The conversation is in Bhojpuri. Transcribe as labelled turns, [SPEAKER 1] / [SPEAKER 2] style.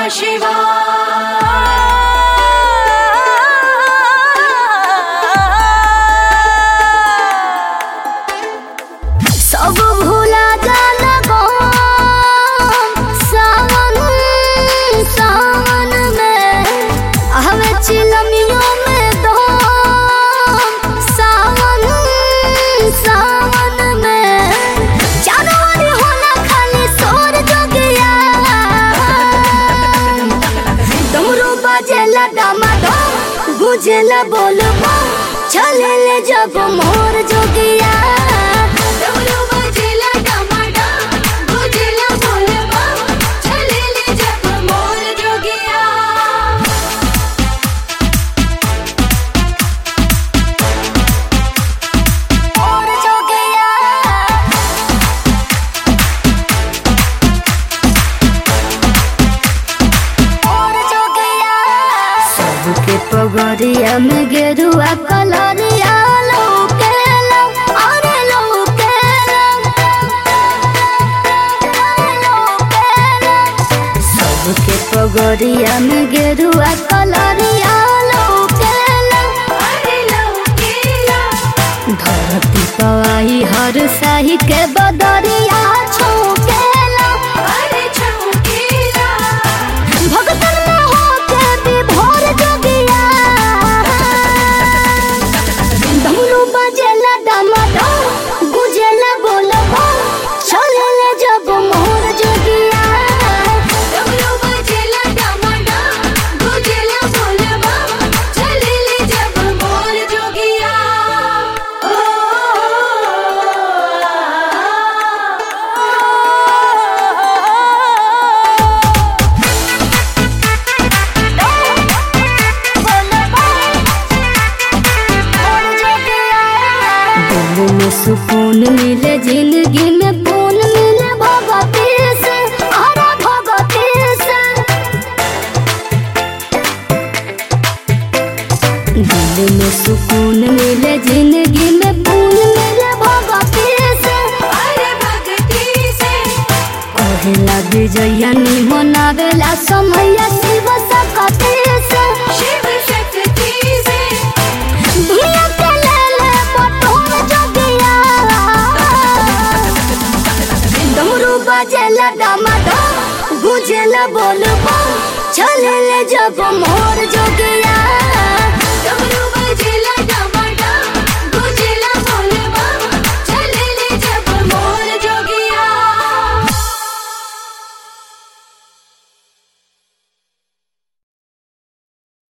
[SPEAKER 1] सब भूला जाला सावन सावन में हवे चिलमियों में दो सावन सावन में चारों ओर होला खाली शोर जोगिया डमरू बजेला डमाडोल गुजेला बोल चले जब मोर जोगिया पगड़िया में गेरुआ कलरिया लौकेला अरे लौकेला सबके पगड़िया में गेरुआ कलरिया लौकेला अरे लौकेला धरती पवाई हर साही के बदरिया छौकेला अरे छौकेला भगतन में होके विभोर जोगिया बजेला डमाडोल गुजेला बोलबो चलेले जब मोर जोगिया डमरू बजेला डमाडोल गुजेला बोलबो चलेले जब मोर जोगिया दिल में सुकून मिले जिंदगी में पून मिले भगवती से हरा भगवती से दिल में सुकून मिले जिंदगी में पून मिले भगवती से हरे भगवती से कहला विजया नी मनावेला समैया शिव सकती से शिव शक्ति से दुनिया के लेले बटोर जोगिया डमरू बजेला डमाडोल गुजेला बोलबो चलेले जब मोर जोगिया।